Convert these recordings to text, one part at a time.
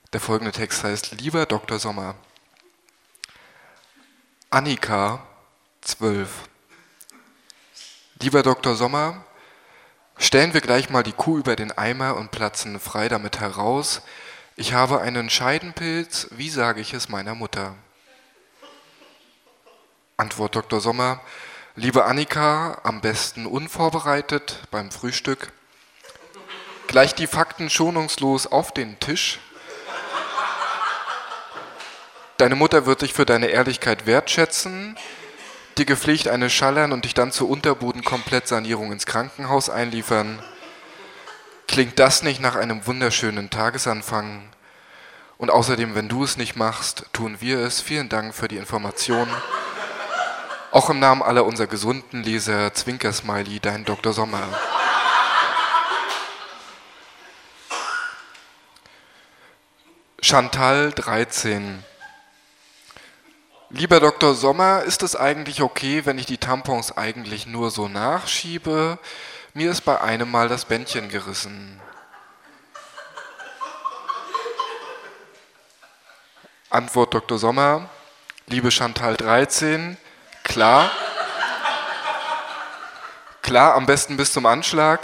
Der folgende Text heißt: Lieber Dr. Sommer. Annika, 12. Lieber Dr. Sommer, stellen wir gleich mal die Kuh über den Eimer und platzen frei damit heraus. Ich habe einen Scheidenpilz, wie sage ich es meiner Mutter? Antwort Dr. Sommer: Liebe Annika, am besten unvorbereitet beim Frühstück. Gleich die Fakten schonungslos auf den Tisch. Deine Mutter wird dich für deine Ehrlichkeit wertschätzen, dir gepflegt eine schallern und dich dann zur Unterbodenkomplettsanierung ins Krankenhaus einliefern. Klingt das nicht nach einem wunderschönen Tagesanfang? Und außerdem, wenn du es nicht machst, tun wir es. Vielen Dank für die Information. Auch im Namen aller unserer gesunden Leser, Zwinker-Smiley, dein Dr. Sommer. Chantal, 13. Lieber Dr. Sommer, ist es eigentlich okay, wenn ich die Tampons eigentlich nur so nachschiebe? Mir ist bei einem Mal das Bändchen gerissen. Antwort Dr. Sommer: Liebe Chantal, 13, klar, am besten bis zum Anschlag,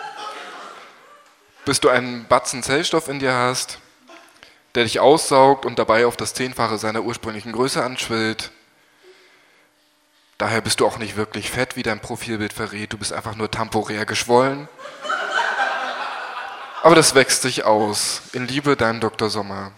bis du einen Batzen Zellstoff in dir hast, der dich aussaugt und dabei auf das 10-fache seiner ursprünglichen Größe anschwillt. Daher bist du auch nicht wirklich fett, wie dein Profilbild verrät. Du bist einfach nur temporär geschwollen. Aber das wächst sich aus. In Liebe, dein Dr. Sommer.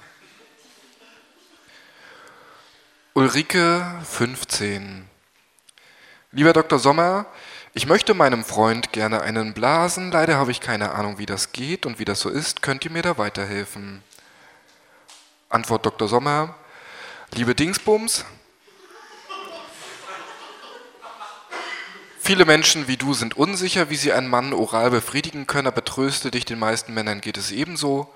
Ulrike, 15. Lieber Dr. Sommer, ich möchte meinem Freund gerne einen blasen. Leider habe ich keine Ahnung, wie das geht und wie das so ist. Könnt ihr mir da weiterhelfen? Antwort Dr. Sommer: Liebe Dingsbums, viele Menschen wie du sind unsicher, wie sie einen Mann oral befriedigen können, aber tröste dich, den meisten Männern geht es ebenso.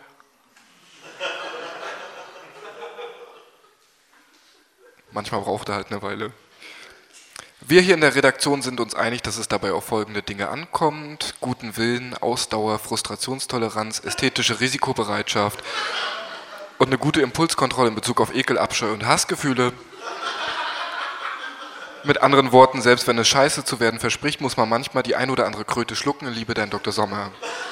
Manchmal braucht er halt eine Weile. Wir hier in der Redaktion sind uns einig, dass es dabei auf folgende Dinge ankommt: guten Willen, Ausdauer, Frustrationstoleranz, ästhetische Risikobereitschaft und eine gute Impulskontrolle in Bezug auf Ekel, Abscheu und Hassgefühle. Mit anderen Worten, selbst wenn es scheiße zu werden verspricht, muss man manchmal die ein oder andere Kröte schlucken. Liebe, dein Dr. Sommer.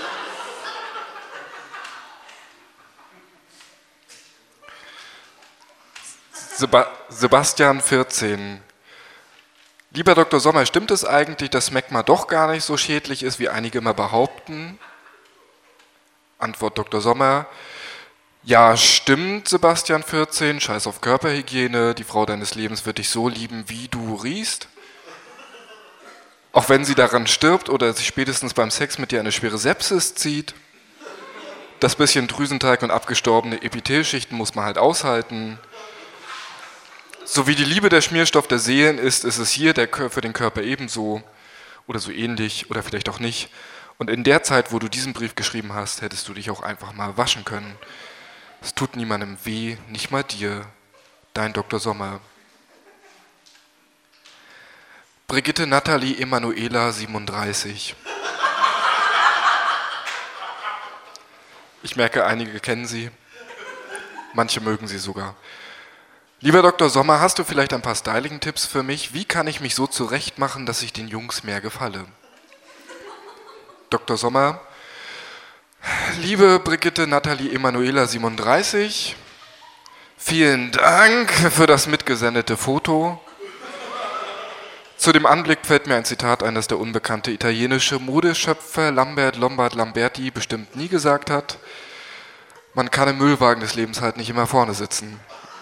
Sebastian, 14. Lieber Dr. Sommer, stimmt es eigentlich, dass Smegma doch gar nicht so schädlich ist, wie einige immer behaupten? Antwort Dr. Sommer: Ja, stimmt, Sebastian, 14, scheiß auf Körperhygiene, die Frau deines Lebens wird dich so lieben, wie du riechst. Auch wenn sie daran stirbt oder sich spätestens beim Sex mit dir eine schwere Sepsis zieht. Das bisschen Drüsenteig und abgestorbene Epithelschichten muss man halt aushalten. So wie die Liebe der Schmierstoff der Seelen ist es hier für den Körper ebenso oder so ähnlich oder vielleicht auch nicht. Und in der Zeit, wo du diesen Brief geschrieben hast, hättest du dich auch einfach mal waschen können. Es tut niemandem weh, nicht mal dir. Dein Dr. Sommer. Brigitte Nathalie Emanuela, 37. Ich merke, einige kennen sie. Manche mögen sie sogar. Lieber Dr. Sommer, hast du vielleicht ein paar Styling-Tipps für mich? Wie kann ich mich so zurechtmachen, dass ich den Jungs mehr gefalle? Dr. Sommer: Liebe Brigitte Nathalie Emanuela, 37, vielen Dank für das mitgesendete Foto. Zu dem Anblick fällt mir ein Zitat ein, das der unbekannte italienische Modeschöpfer Lambert Lombard Lamberti bestimmt nie gesagt hat: Man kann im Müllwagen des Lebens halt nicht immer vorne sitzen.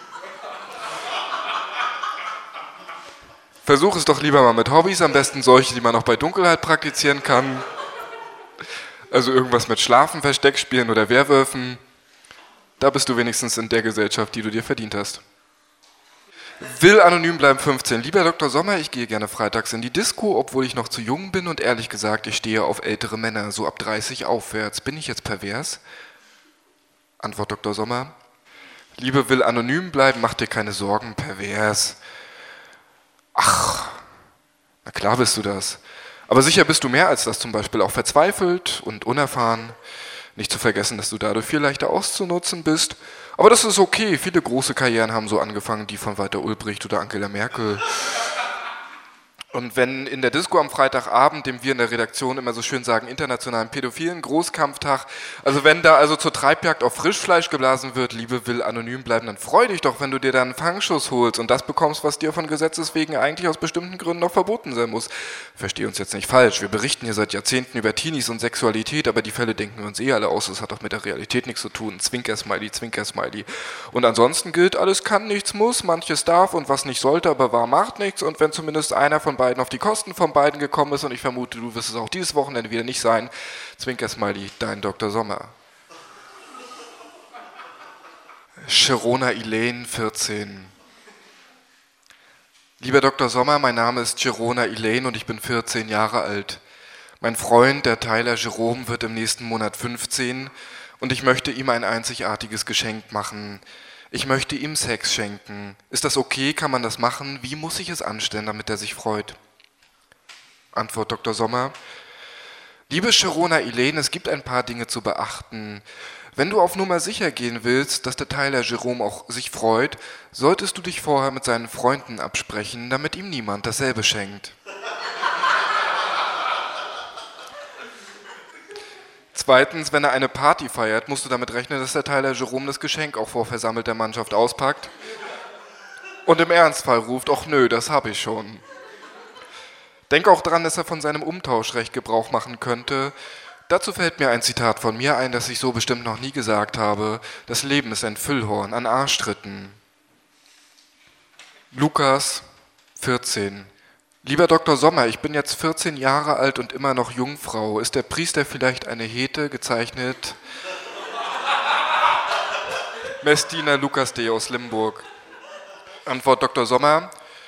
Versuch es doch lieber mal mit Hobbys, am besten solche, die man auch bei Dunkelheit praktizieren kann. Also irgendwas mit Schlafen, Versteckspielen oder Werwölfen. Da bist du wenigstens in der Gesellschaft, die du dir verdient hast. Will anonym bleiben, 15. Lieber Dr. Sommer, ich gehe gerne freitags in die Disco, obwohl ich noch zu jung bin und ehrlich gesagt, ich stehe auf ältere Männer, so ab 30 aufwärts. Bin ich jetzt pervers? Antwort Dr. Sommer: Liebe will anonym bleiben, mach dir keine Sorgen, pervers. Ach, na klar bist du das. Aber sicher bist du mehr als das, zum Beispiel auch verzweifelt und unerfahren. Nicht zu vergessen, dass du dadurch viel leichter auszunutzen bist. Aber das ist okay, viele große Karrieren haben so angefangen, die von Walter Ulbricht oder Angela Merkel. Und wenn in der Disco am Freitagabend, dem wir in der Redaktion immer so schön sagen, internationalen pädophilen Großkampftag, also wenn da also zur Treibjagd auf Frischfleisch geblasen wird, Liebe will anonym bleiben, dann freu dich doch, wenn du dir dann einen Fangschuss holst und das bekommst, was dir von Gesetzes wegen eigentlich aus bestimmten Gründen noch verboten sein muss. Versteh uns jetzt nicht falsch, wir berichten hier seit Jahrzehnten über Teenies und Sexualität, aber die Fälle denken wir uns eh alle aus, das hat doch mit der Realität nichts zu tun. Zwinker-Smiley, Zwinker-Smiley. Und ansonsten gilt, alles kann, nichts muss, manches darf und was nicht sollte, aber wahr macht nichts und wenn zumindest einer von beiden auf die Kosten von beiden gekommen ist und ich vermute, du wirst es auch dieses Wochenende wieder nicht sein. Zwinker-Smiley, dein Dr. Sommer. Sharona Elaine, 14. Lieber Dr. Sommer, mein Name ist Sharona Elaine und ich bin 14 Jahre alt. Mein Freund, der Tyler Jerome, wird im nächsten Monat 15 und ich möchte ihm ein einzigartiges Geschenk machen. Ich möchte ihm Sex schenken. Ist das okay? Kann man das machen? Wie muss ich es anstellen, damit er sich freut? Antwort Dr. Sommer. Liebe Sharona Elaine, es gibt ein paar Dinge zu beachten. Wenn du auf Nummer sicher gehen willst, dass der Tyler Jerome auch sich freut, solltest du dich vorher mit seinen Freunden absprechen, damit ihm niemand dasselbe schenkt. Zweitens, wenn er eine Party feiert, musst du damit rechnen, dass der Tyler Jerome das Geschenk auch vor versammelter Mannschaft auspackt und im Ernstfall ruft, ach nö, das habe ich schon. Denk auch dran, dass er von seinem Umtauschrecht Gebrauch machen könnte. Dazu fällt mir ein Zitat von mir ein, das ich so bestimmt noch nie gesagt habe. Das Leben ist ein Füllhorn an Arschtritten. Lukas, 14. Lieber Dr. Sommer, ich bin jetzt 14 Jahre alt und immer noch Jungfrau. Ist der Priester vielleicht eine Hete, gezeichnet Messdiener Lukas D. aus Limburg? Antwort Dr. Sommer.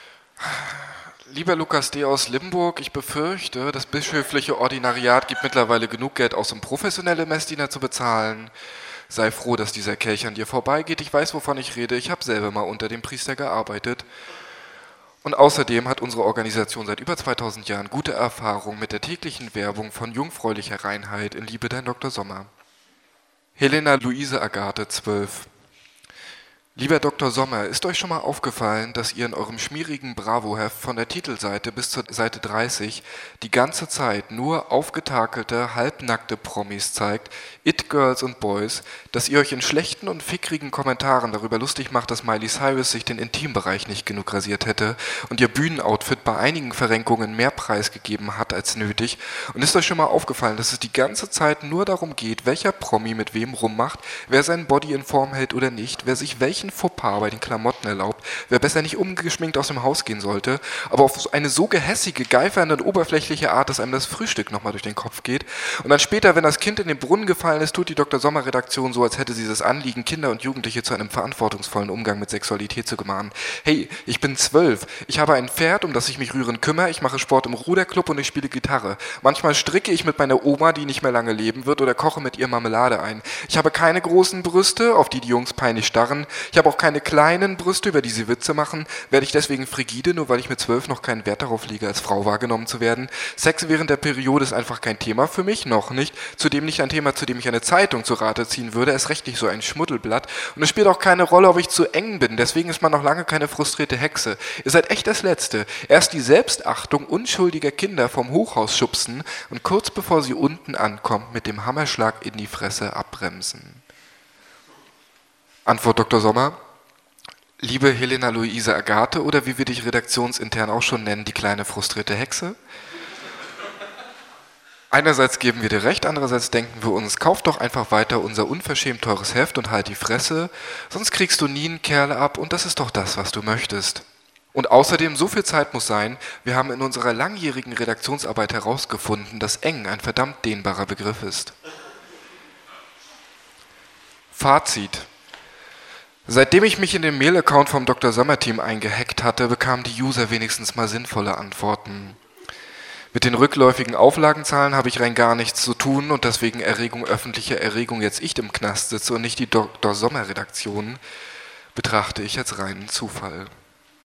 Lieber Lukas D. aus Limburg, ich befürchte, das bischöfliche Ordinariat gibt mittlerweile genug Geld aus, um professionelle Messdiener zu bezahlen. Sei froh, dass dieser Kelch an dir vorbeigeht. Ich weiß, wovon ich rede. Ich habe selber mal unter dem Priester gearbeitet. Und außerdem hat unsere Organisation seit über 2000 Jahren gute Erfahrung mit der täglichen Werbung von jungfräulicher Reinheit in Liebe, dein Dr. Sommer. Helena Luise Agathe, 12. Lieber Dr. Sommer, ist euch schon mal aufgefallen, dass ihr in eurem schmierigen Bravo-Heft von der Titelseite bis zur Seite 30 die ganze Zeit nur aufgetakelte, halbnackte Promis zeigt, It-Girls und Boys, dass ihr euch in schlechten und fickrigen Kommentaren darüber lustig macht, dass Miley Cyrus sich den Intimbereich nicht genug rasiert hätte und ihr Bühnenoutfit bei einigen Verrenkungen mehr Preis gegeben hat als nötig? Und ist euch schon mal aufgefallen, dass es die ganze Zeit nur darum geht, welcher Promi mit wem rummacht, wer seinen Body in Form hält oder nicht, wer sich welchen Fauxpas bei den Klamotten erlaubt, wer besser nicht ungeschminkt aus dem Haus gehen sollte, aber auf eine so gehässige, geifernde und oberflächliche Art, dass einem das Frühstück nochmal durch den Kopf geht. Und dann später, wenn das Kind in den Brunnen gefallen ist, tut die Dr. Sommer-Redaktion so, als hätte sie das Anliegen, Kinder und Jugendliche zu einem verantwortungsvollen Umgang mit Sexualität zu gemahnen. Hey, ich bin 12, ich habe ein Pferd, um das ich mich rührend kümmere, ich mache Sport im Ruderclub und ich spiele Gitarre. Manchmal stricke ich mit meiner Oma, die nicht mehr lange leben wird, oder koche mit ihr Marmelade ein. Ich habe keine großen Brüste, auf die die Jungs peinlich starren. Ich habe auch keine kleinen Brüste, über die sie Witze machen. Werde ich deswegen frigide, nur weil ich mit 12 noch keinen Wert darauf lege, als Frau wahrgenommen zu werden? Sex während der Periode ist einfach kein Thema für mich, noch nicht. Zudem nicht ein Thema, zu dem ich eine Zeitung zu Rate ziehen würde, erst recht nicht so ein Schmuddelblatt. Und es spielt auch keine Rolle, ob ich zu eng bin, deswegen ist man noch lange keine frustrierte Hexe. Ihr seid echt das Letzte. Erst die Selbstachtung unschuldiger Kinder vom Hochhaus schubsen und kurz bevor sie unten ankommt, mit dem Hammerschlag in die Fresse abbremsen. Antwort Dr. Sommer. Liebe Helena Luise Agathe oder wie wir dich redaktionsintern auch schon nennen, die kleine frustrierte Hexe. Einerseits geben wir dir recht, andererseits denken wir uns, kauf doch einfach weiter unser unverschämt teures Heft und halt die Fresse, sonst kriegst du nie einen Kerl ab und das ist doch das, was du möchtest. Und außerdem, so viel Zeit muss sein, wir haben in unserer langjährigen Redaktionsarbeit herausgefunden, dass eng ein verdammt dehnbarer Begriff ist. Fazit. Seitdem ich mich in den Mail-Account vom Dr. Sommer-Team eingehackt hatte, bekamen die User wenigstens mal sinnvolle Antworten. Mit den rückläufigen Auflagenzahlen habe ich rein gar nichts zu tun und deswegen öffentlicher Erregung jetzt ich im Knast sitze und nicht die Dr. Sommer-Redaktion, betrachte ich als reinen Zufall.